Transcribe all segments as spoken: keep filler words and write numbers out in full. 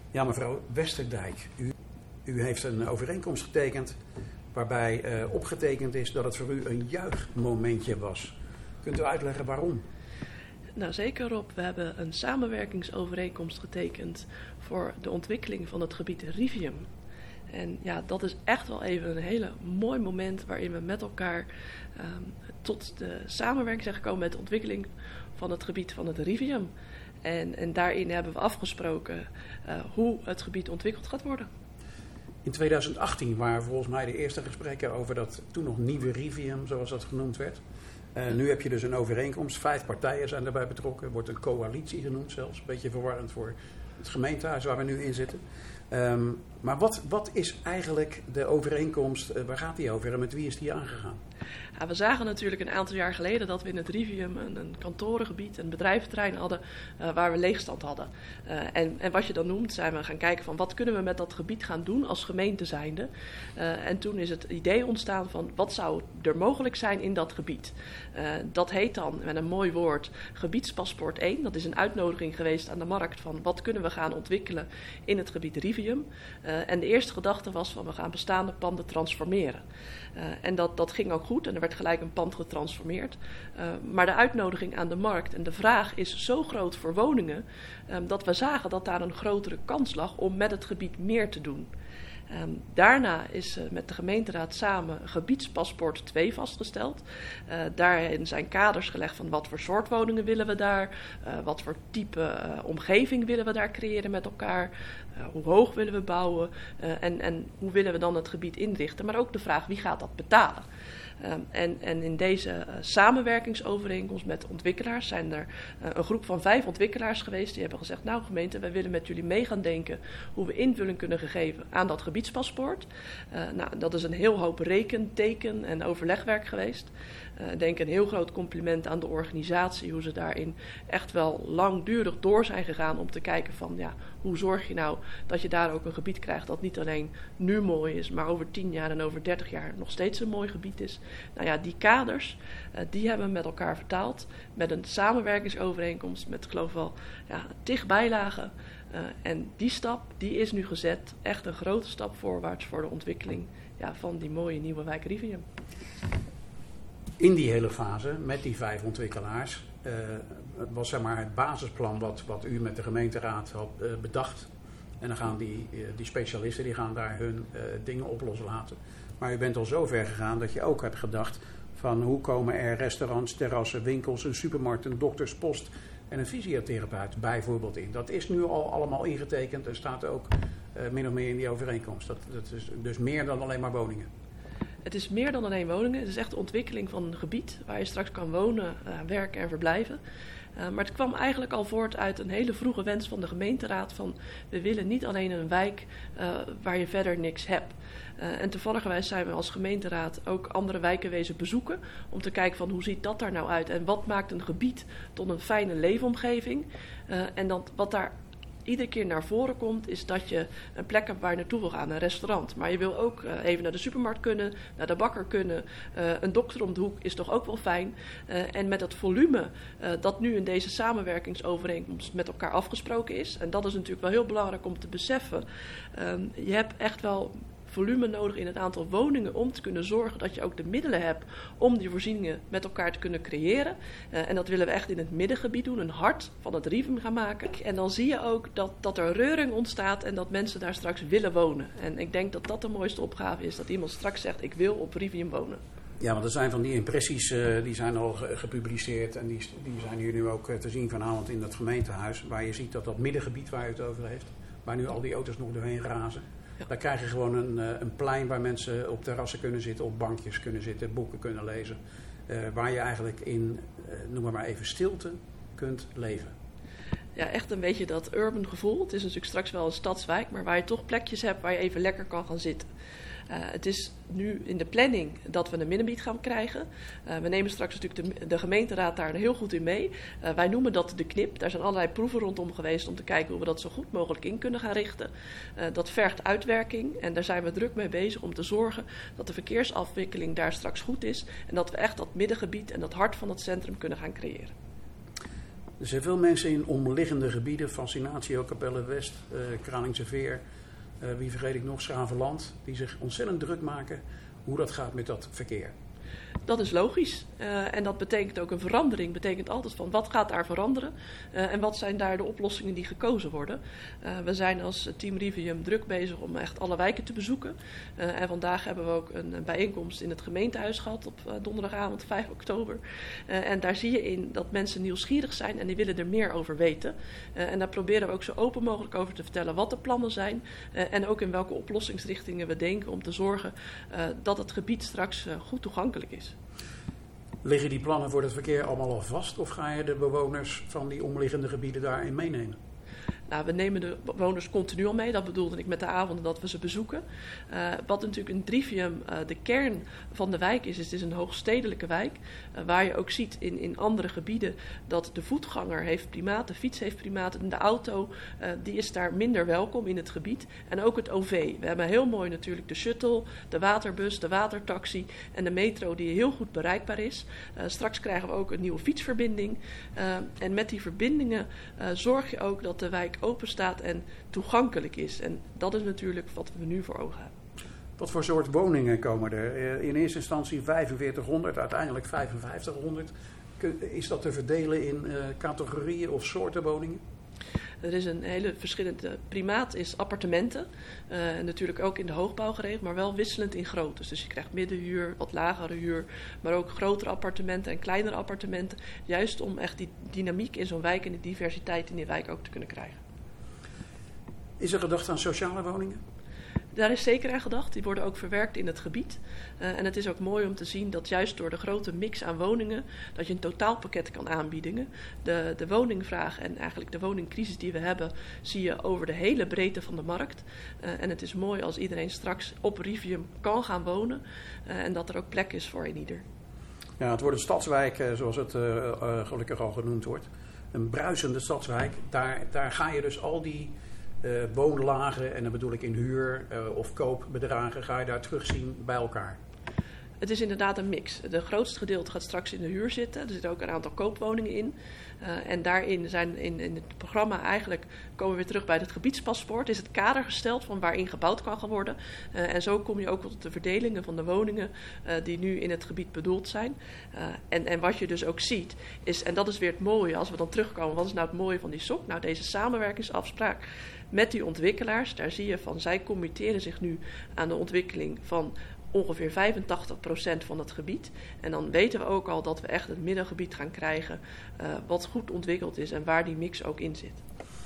Ja, mevrouw Westerdijk, u, u heeft een overeenkomst getekend waarbij uh, opgetekend is dat het voor u een juichmomentje was. Kunt u uitleggen waarom? Nou zeker Rob, we hebben een samenwerkingsovereenkomst getekend voor de ontwikkeling van het gebied Rivium. En ja, dat is echt wel even een hele mooi moment waarin we met elkaar um, tot de samenwerking zijn gekomen met de ontwikkeling van het gebied van het Rivium. En, en daarin hebben we afgesproken uh, hoe het gebied ontwikkeld gaat worden. In twintig achttien waren volgens mij de eerste gesprekken over dat toen nog nieuwe Rivium, zoals dat genoemd werd. Uh, nu heb je dus een overeenkomst, vijf partijen zijn daarbij betrokken, wordt een coalitie genoemd zelfs. Een beetje verwarrend voor het gemeentehuis waar we nu in zitten. Um, maar wat, wat is eigenlijk de overeenkomst, uh, waar gaat die over en met wie is die aangegaan? Ja, we zagen natuurlijk een aantal jaar geleden dat we in het Rivium een, een kantorengebied, een bedrijventerrein hadden uh, waar we leegstand hadden. Uh, en, en wat je dan noemt, zijn we gaan kijken van wat kunnen we met dat gebied gaan doen als gemeente zijnde. Uh, en toen is het idee ontstaan van wat zou er mogelijk zijn in dat gebied. Uh, dat heet dan met een mooi woord gebiedspaspoort één. Dat is een uitnodiging geweest aan de markt van wat kunnen we gaan ontwikkelen in het gebied Rivium. Uh, en de eerste gedachte was van we gaan bestaande panden transformeren. Uh, en dat, dat ging ook goed en er werd gelijk een pand getransformeerd. Uh, maar de uitnodiging aan de markt en de vraag is zo groot voor woningen um, dat we zagen dat daar een grotere kans lag om met het gebied meer te doen. Um, daarna is uh, met de gemeenteraad samen gebiedspaspoort twee vastgesteld. Uh, daarin zijn kaders gelegd van wat voor soort woningen willen we daar, uh, wat voor type uh, omgeving willen we daar creëren met elkaar, uh, hoe hoog willen we bouwen uh, en, en hoe willen we dan het gebied inrichten. Maar ook de vraag wie gaat dat betalen. Um, en, en in deze uh, samenwerkingsovereenkomst met ontwikkelaars zijn er uh, een groep van vijf ontwikkelaars geweest die hebben gezegd, nou gemeente, wij willen met jullie mee gaan denken hoe we invulling kunnen geven aan dat gebiedspaspoort. Uh, nou, dat is een heel hoop reken, teken en overlegwerk geweest. Ik uh, denk een heel groot compliment aan de organisatie, hoe ze daarin echt wel langdurig door zijn gegaan om te kijken van, ja, hoe zorg je nou dat je daar ook een gebied krijgt dat niet alleen nu mooi is, maar over tien jaar en over dertig jaar nog steeds een mooi gebied is. Nou ja, die kaders, uh, die hebben we met elkaar vertaald met een samenwerkingsovereenkomst met, ik geloof wel, ja, tig bijlagen. Uh, en die stap, die is nu gezet. Echt een grote stap voorwaarts voor de ontwikkeling ja, van die mooie nieuwe wijk Rivium. In die hele fase, met die vijf ontwikkelaars, uh, was zeg maar het basisplan wat, wat u met de gemeenteraad had uh, bedacht. En dan gaan die, uh, die specialisten die gaan daar hun uh, dingen op loslaten. Maar u bent al zo ver gegaan dat je ook hebt gedacht van hoe komen er restaurants, terrassen, winkels, een supermarkt, een dokterspost en een fysiotherapeut bijvoorbeeld in. Dat is nu al allemaal ingetekend en staat ook uh, min of meer in die overeenkomst. Dat, dat is dus meer dan alleen maar woningen. Het is meer dan alleen woningen. Het is echt de ontwikkeling van een gebied waar je straks kan wonen, uh, werken en verblijven. Uh, maar het kwam eigenlijk al voort uit een hele vroege wens van de gemeenteraad van we willen niet alleen een wijk uh, waar je verder niks hebt. Uh, en toevalligerwijs zijn we als gemeenteraad ook andere wijken wezen bezoeken om te kijken van hoe ziet dat daar nou uit en wat maakt een gebied tot een fijne leefomgeving. Uh, en dan, wat daar iedere keer naar voren komt is dat je een plek hebt waar je naartoe wil gaan, een restaurant. Maar je wil ook uh, even naar de supermarkt kunnen, naar de bakker kunnen. Uh, een dokter om de hoek is toch ook wel fijn. Uh, en met het volume uh, dat nu in deze samenwerkingsovereenkomst met elkaar afgesproken is. En dat is natuurlijk wel heel belangrijk om te beseffen. Um, je hebt echt wel volume nodig in het aantal woningen om te kunnen zorgen dat je ook de middelen hebt om die voorzieningen met elkaar te kunnen creëren. Uh, en dat willen we echt in het middengebied doen, een hart van het Rivium gaan maken. En dan zie je ook dat, dat er reuring ontstaat en dat mensen daar straks willen wonen. En ik denk dat dat de mooiste opgave is, dat iemand straks zegt ik wil op Rivium wonen. Ja, want er zijn van die impressies, uh, die zijn al ge- gepubliceerd en die, die zijn hier nu ook uh, te zien vanavond in het gemeentehuis. Waar je ziet dat dat middengebied waar u het over heeft, waar nu al die auto's nog doorheen razen. Ja. Daar krijg je gewoon een, een plein waar mensen op terrassen kunnen zitten, op bankjes kunnen zitten, boeken kunnen lezen. Uh, waar je eigenlijk in, uh, noem maar maar even, stilte kunt leven. Ja, echt een beetje dat urban gevoel. Het is natuurlijk straks wel een stadswijk, maar waar je toch plekjes hebt waar je even lekker kan gaan zitten. Uh, het is nu in de planning dat we een middengebied gaan krijgen. Uh, we nemen straks natuurlijk de, de gemeenteraad daar heel goed in mee. Uh, wij noemen dat de knip. Daar zijn allerlei proeven rondom geweest om te kijken hoe we dat zo goed mogelijk in kunnen gaan richten. Uh, dat vergt uitwerking en daar zijn we druk mee bezig om te zorgen dat de verkeersafwikkeling daar straks goed is. En dat we echt dat middengebied en dat hart van het centrum kunnen gaan creëren. Er zijn veel mensen in omliggende gebieden, Fascinatio, Capelle West, uh, Kralingse Veer, uh, wie vergeet ik nog, Schravenland, die zich ontzettend druk maken hoe dat gaat met dat verkeer. Dat is logisch. Uh, en dat betekent ook een verandering. Betekent altijd van wat gaat daar veranderen uh, en wat zijn daar de oplossingen die gekozen worden. Uh, we zijn als Team Rivium druk bezig om echt alle wijken te bezoeken. Uh, en vandaag hebben we ook een, een bijeenkomst in het gemeentehuis gehad op uh, donderdagavond vijf oktober. Uh, en daar zie je in dat mensen nieuwsgierig zijn en die willen er meer over weten. Uh, en daar proberen we ook zo open mogelijk over te vertellen wat de plannen zijn. Uh, en ook in welke oplossingsrichtingen we denken om te zorgen uh, dat het gebied straks uh, goed toegankelijk is. Liggen die plannen voor het verkeer allemaal al vast of ga je de bewoners van die omliggende gebieden daarin meenemen? Nou, we nemen de bewoners continu al mee. Dat bedoelde ik met de avonden dat we ze bezoeken. Uh, wat natuurlijk in Trivium uh, de kern van de wijk is, is het is een hoogstedelijke wijk. Uh, waar je ook ziet in, in andere gebieden dat de voetganger heeft primaat, de fiets heeft primaat en de auto uh, die is daar minder welkom in het gebied. En ook het O V. We hebben heel mooi natuurlijk de shuttle, de waterbus, de watertaxi en de metro die heel goed bereikbaar is. Uh, straks krijgen we ook een nieuwe fietsverbinding. Uh, en met die verbindingen uh, zorg je ook dat de wijk open staat en toegankelijk is. En dat is natuurlijk wat we nu voor ogen hebben. Wat voor soort woningen komen er? In eerste instantie vijfenveertighonderd, uiteindelijk vijfenvijftighonderd. Is dat te verdelen in uh, categorieën of soorten woningen? Er is een hele verschillende primaat is appartementen. Uh, natuurlijk ook in de hoogbouw geregeld, maar wel wisselend in grootte. Dus je krijgt middenhuur, wat lagere huur, maar ook grotere appartementen en kleinere appartementen. Juist om echt die dynamiek in zo'n wijk en die diversiteit in die wijk ook te kunnen krijgen. Is er gedacht aan sociale woningen? Daar is zeker aan gedacht. Die worden ook verwerkt in het gebied. Uh, en het is ook mooi om te zien dat juist door de grote mix aan woningen, dat je een totaalpakket kan aanbieden. De, de woningvraag en eigenlijk de woningcrisis die we hebben, zie je over de hele breedte van de markt. Uh, en het is mooi als iedereen straks op Rivium kan gaan wonen. Uh, en dat er ook plek is voor een ieder. Ja, het wordt een stadswijk, zoals het uh, uh, gelukkig al genoemd wordt. Een bruisende stadswijk. Daar, daar ga je dus al die Uh, woonlagen, en dan bedoel ik in huur uh, of koopbedragen, ga je daar terugzien bij elkaar? Het is inderdaad een mix. Het grootste gedeelte gaat straks in de huur zitten. Er zitten ook een aantal koopwoningen in. Uh, en daarin zijn in, in het programma eigenlijk, komen we weer terug bij het gebiedspaspoort, is het kader gesteld van waarin gebouwd kan gaan worden. Uh, en zo kom je ook tot de verdelingen van de woningen uh, die nu in het gebied bedoeld zijn. Uh, en, en wat je dus ook ziet, is, en dat is weer het mooie, als we dan terugkomen, wat is nou het mooie van die S O C? Nou, deze samenwerkingsafspraak met die ontwikkelaars, daar zie je van, zij committeren zich nu aan de ontwikkeling van ongeveer vijfentachtig procent van het gebied. En dan weten we ook al dat we echt het middengebied gaan krijgen uh, wat goed ontwikkeld is en waar die mix ook in zit.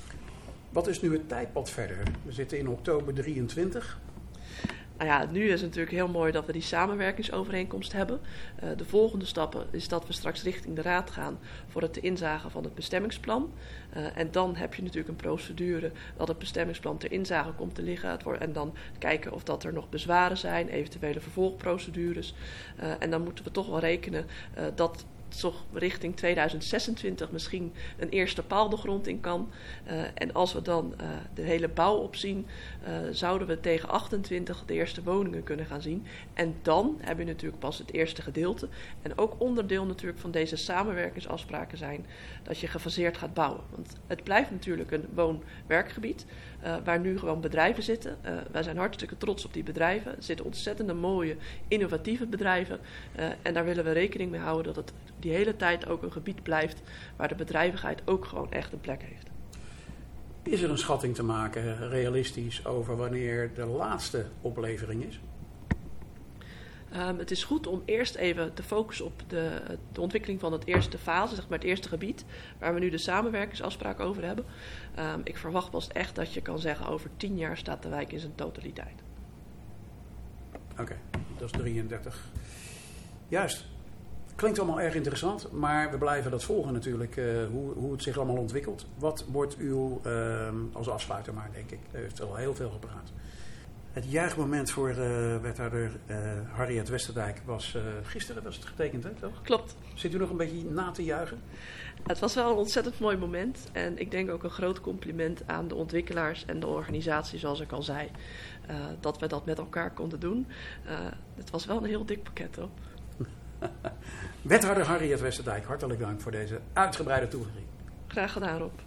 Wat is nu het tijdpad verder? We zitten in oktober drieëntwintig. Nou ja, nu is het natuurlijk heel mooi dat we die samenwerkingsovereenkomst hebben. Uh, de volgende stappen is dat we straks richting de raad gaan voor het inzage van het bestemmingsplan. Uh, en dan heb je natuurlijk een procedure dat het bestemmingsplan ter inzage komt te liggen. En dan kijken of dat er nog bezwaren zijn, eventuele vervolgprocedures. Uh, en dan moeten we toch wel rekenen uh, dat toch richting tweeduizend zesentwintig misschien een eerste paal de grond in kan. Uh, en als we dan uh, de hele bouw opzien, uh, zouden we tegen achtentwintig de eerste woningen kunnen gaan zien. En dan heb je natuurlijk pas het eerste gedeelte. En ook onderdeel natuurlijk van deze samenwerkingsafspraken zijn dat je gefaseerd gaat bouwen. Want het blijft natuurlijk een woon-werkgebied uh, waar nu gewoon bedrijven zitten. Uh, wij zijn hartstikke trots op die bedrijven. Er zitten ontzettende mooie, innovatieve bedrijven. Uh, en daar willen we rekening mee houden dat het die hele tijd ook een gebied blijft waar de bedrijvigheid ook gewoon echt een plek heeft. Is er een schatting te maken, realistisch, over wanneer de laatste oplevering is? Um, het is goed om eerst even te focussen op de, de ontwikkeling van het eerste fase, zeg maar het eerste gebied, waar we nu de samenwerkingsafspraak over hebben. Um, ik verwacht pas echt dat je kan zeggen, over tien jaar staat de wijk in zijn totaliteit. Oké, okay, dat is drieëndertig. Juist. Klinkt allemaal erg interessant, maar we blijven dat volgen natuurlijk, uh, hoe, hoe het zich allemaal ontwikkelt. Wat wordt uw, uh, als afsluiter maar, denk ik, u heeft al heel veel gepraat. Het juichmoment voor uh, wethouder uh, Harriet Westerdijk was uh, gisteren, was het getekend, hè, toch? Klopt. Zit u nog een beetje na te juichen? Het was wel een ontzettend mooi moment en ik denk ook een groot compliment aan de ontwikkelaars en de organisatie, zoals ik al zei, uh, dat we dat met elkaar konden doen. Uh, het was wel een heel dik pakket, hoor. Wethouder Harriet Westerdijk, hartelijk dank voor deze uitgebreide toelichting. Graag gedaan, Rob.